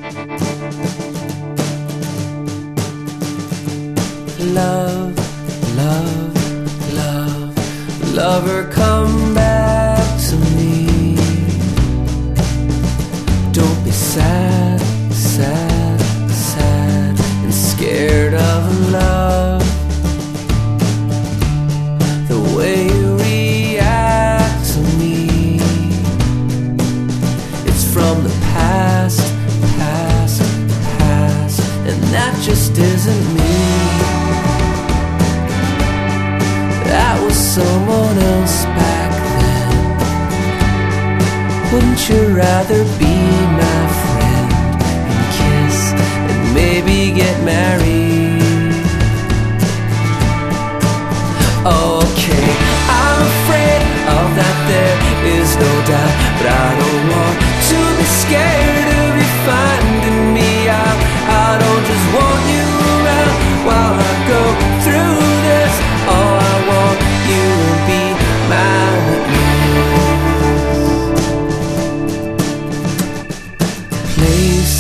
Love, love, love, lover, come back to me. Don't be sad, sad, sad, and scared of love. The way you react to me, it's from the past, past, past, and that just isn't me. That was someone else back then. Wouldn't you rather be my friend and kiss and maybe get married? Okay, I'm afraid of that, there is no doubt, but I don't want to be scared of you finding me out. I don't just want you around while I go through this. All I want you to be mine with me. Place